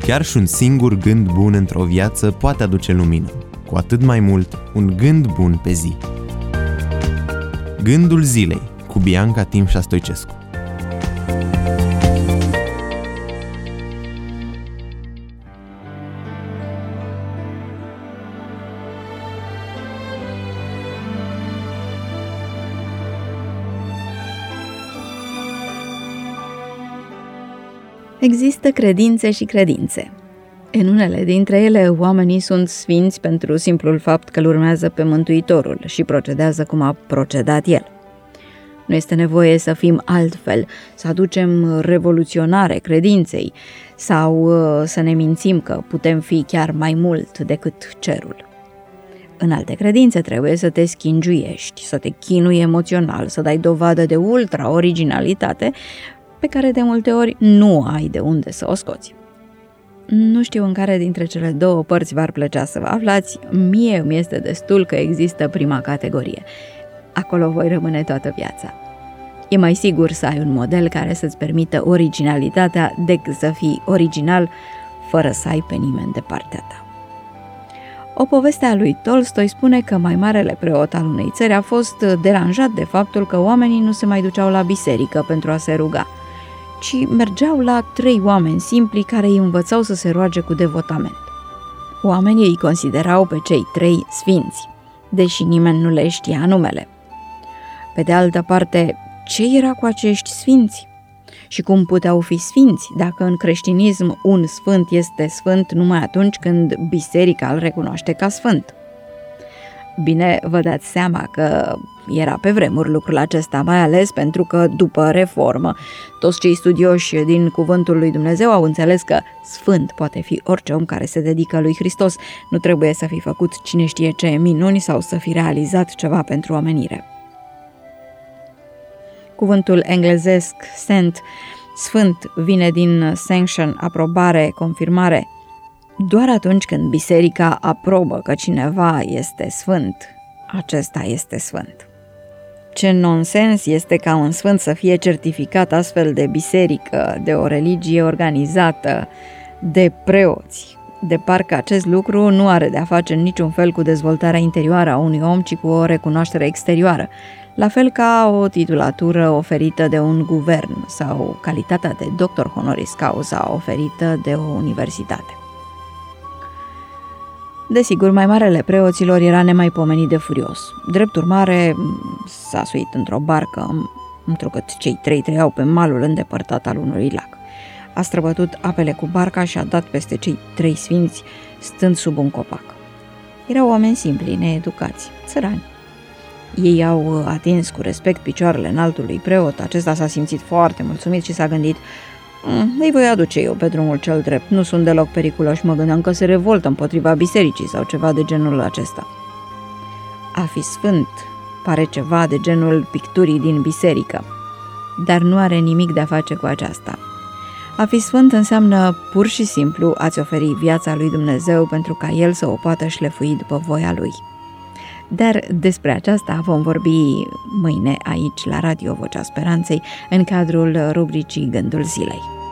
Chiar și un singur gând bun într-o viață poate aduce lumină, cu atât mai mult un gând bun pe zi. Gândul zilei cu Bianca Timșa Stoicescu. Există credințe și credințe. În unele dintre ele, oamenii sunt sfinți pentru simplul fapt că îl urmează pe Mântuitorul și procedează cum a procedat el. Nu este nevoie să fim altfel, să aducem revoluționare credinței sau să ne mințim că putem fi chiar mai mult decât cerul. În alte credințe trebuie să te schingiuiești, să te chinui emoțional, să dai dovadă de ultra-originalitate pe care de multe ori nu ai de unde să o scoți. Nu știu în care dintre cele două părți v-ar plăcea să vă aflați, mie îmi este destul că există prima categorie. Acolo voi rămâne toată viața. E mai sigur să ai un model care să-ți permită originalitatea decât să fii original fără să ai pe nimeni de partea ta. O poveste a lui Tolstoi spune că mai marele preot al unei țări a fost deranjat de faptul că oamenii nu se mai duceau la biserică pentru a se ruga, ci mergeau la 3 oameni simpli care îi învățau să se roage cu devotament. Oamenii îi considerau pe cei 3 sfinți, deși nimeni nu le știa numele. Pe de altă parte, ce era cu acești sfinți? Și cum puteau fi sfinți dacă în creștinism un sfânt este sfânt numai atunci când biserica îl recunoaște ca sfânt? Bine, vă dați seama că era pe vremuri lucrul acesta, mai ales pentru că, după reformă, toți cei studioși din cuvântul lui Dumnezeu au înțeles că sfânt poate fi orice om care se dedică lui Hristos, nu trebuie să fi făcut cine știe ce minuni sau să fi realizat ceva pentru omenire. Cuvântul englezesc saint, sfânt, vine din sanction, aprobare, confirmare. Doar atunci când biserica aprobă că cineva este sfânt, acesta este sfânt. Ce nonsens este ca un sfânt să fie certificat astfel de biserică, de o religie organizată, de preoți, de parcă acest lucru nu are de-a face în niciun fel cu dezvoltarea interioară a unui om, ci cu o recunoaștere exterioară, la fel ca o titulatură oferită de un guvern sau calitatea de doctor honoris causa oferită de o universitate. Desigur, mai marele preoților era nemaipomenit de furios. Drept urmare, s-a suit într-o barcă, întrucât cei 3 trăiau pe malul îndepărtat al unui lac. A străbătut apele cu barca și a dat peste cei 3 sfinți, stând sub un copac. Erau oameni simpli, needucați, țărani. Ei au atins cu respect picioarele înaltului preot, acesta s-a simțit foarte mulțumit și s-a gândit: îi voi aduce eu pe drumul cel drept, nu sunt deloc periculoși, mă gândeam că se revoltă împotriva bisericii sau ceva de genul acesta. A fi sfânt pare ceva de genul picturii din biserică, dar nu are nimic de a face cu aceasta. A fi sfânt înseamnă pur și simplu a-ți oferi viața lui Dumnezeu pentru ca El să o poată șlefui după voia Lui. Dar despre aceasta vom vorbi mâine aici la Radio Vocea Speranței în cadrul rubricii Gândul Zilei.